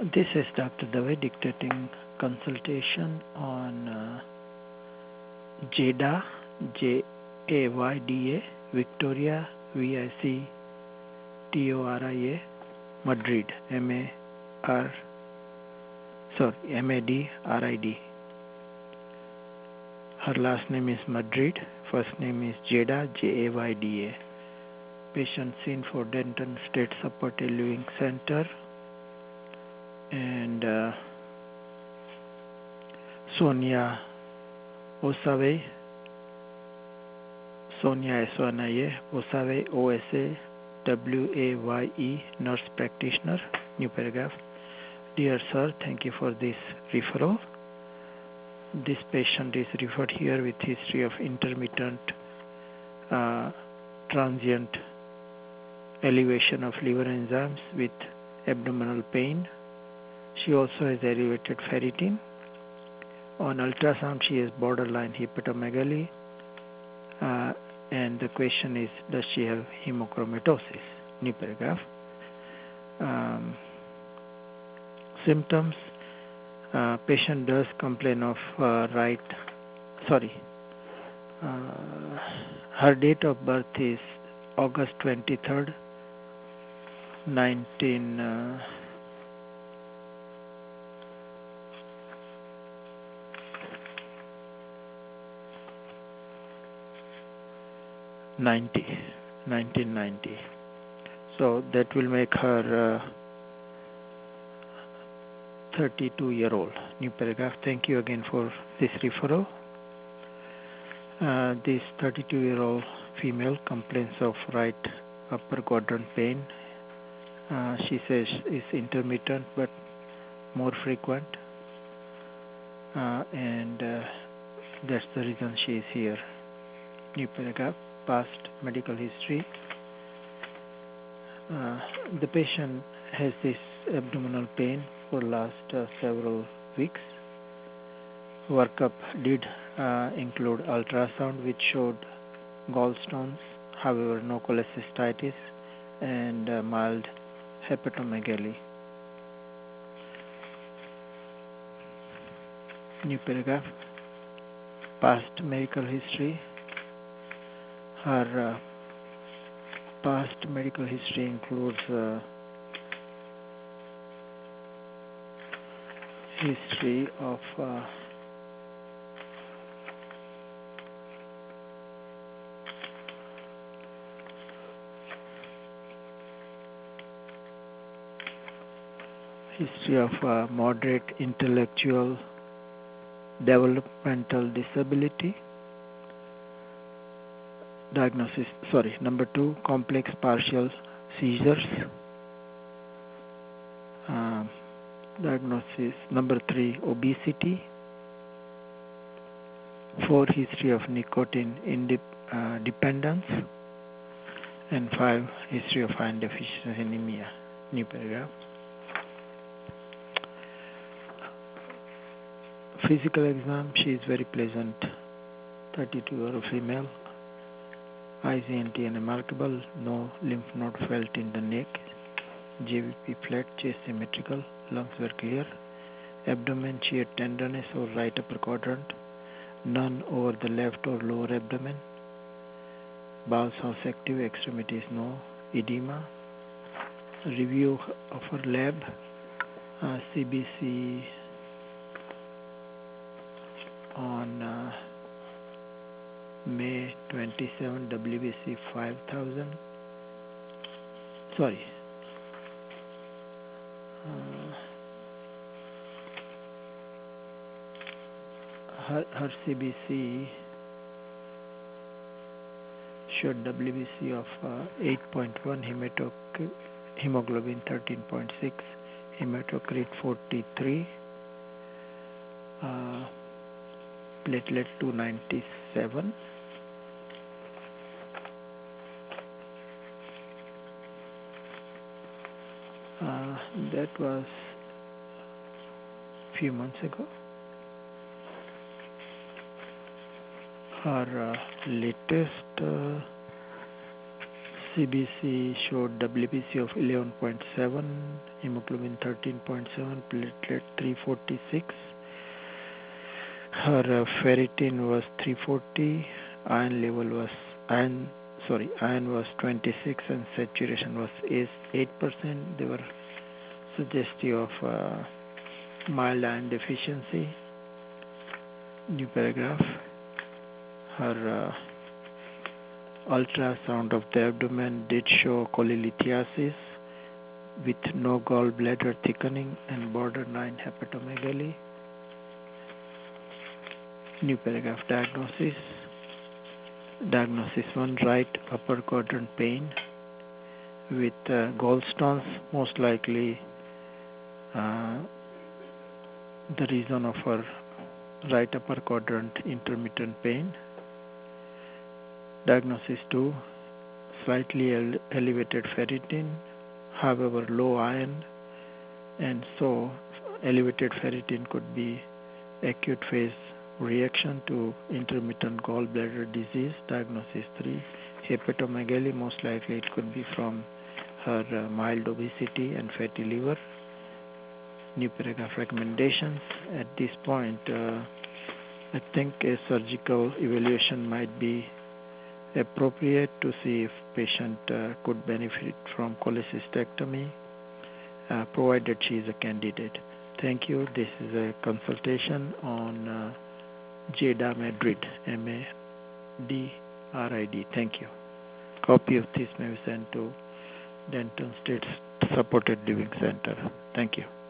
This is Dr. Dave dictating consultation on JAYDA, Jayda, Victoria, Victoria, Madrid, Madrid. Her last name is Madrid, first name is JAYDA, Jayda. Patient seen for Denton State Supported Living Center, and Sonia Osave, Sonia Eswanaye, Osave, OSA, WAYE, nurse practitioner. New paragraph. Dear sir, thank you for this referral. This patient is referred here with history of intermittent transient elevation of liver enzymes with abdominal pain. She also has elevated ferritin. On ultrasound, she has borderline hepatomegaly. And the question is, does she have hemochromatosis? New paragraph. Symptoms. Patient does complain of her date of birth is August 23rd, 1990. So that will make her 32-year-old. New paragraph. Thank you again for this referral. This 32-year-old female complains of right upper quadrant pain. She says it's intermittent but more frequent, and that's the reason she is here. New paragraph. Past medical history. The patient has this abdominal pain for last several weeks. Workup did include ultrasound, which showed gallstones, however no cholecystitis, and mild hepatomegaly. New paragraph. Past medical history. Her past medical history includes history of moderate intellectual developmental disability. Diagnosis, number 2, complex partial seizures. Diagnosis, number 3, obesity. 4, history of nicotine dependence. And 5, history of iron deficiency anemia. New paragraph. Physical exam, she is very pleasant, 32-year-old female. Eyes ENT remarkable, no lymph node felt in the neck, JVP flat, chest symmetrical, lungs were clear, abdomen shear tenderness or right upper quadrant, none over the left or lower abdomen, bowels house active, extremities no, edema. Review of her lab, CBC on May 27, WBC 5000. Her CBC showed WBC of 8.1, hemoglobin 13.6, hematocrit 43, platelet 297. That was a few months ago. Her latest CBC showed WBC of 11.7, hemoglobin 13.7, platelet 346. Her ferritin was 340, iron was 26, and saturation was 8%. They were suggestive of mild iron deficiency. New paragraph. Her ultrasound of the abdomen did show cholelithiasis with no gallbladder thickening and borderline hepatomegaly. New paragraph. Diagnosis. Diagnosis 1, right upper quadrant pain with gallstones, most likely the reason of her right upper quadrant intermittent pain. Diagnosis 2, slightly elevated ferritin, however low iron, and so elevated ferritin could be acute phase reaction to intermittent gallbladder disease. Diagnosis 3, hepatomegaly, most likely it could be from her mild obesity and fatty liver. New paragraph. Recommendations. At this point, I think a surgical evaluation might be appropriate to see if patient could benefit from cholecystectomy, provided she is a candidate. Thank you. This is a consultation on JDA Madrid, MADRID. Thank you. Copy of this may be sent to Denton State Supported Living Center. Thank you.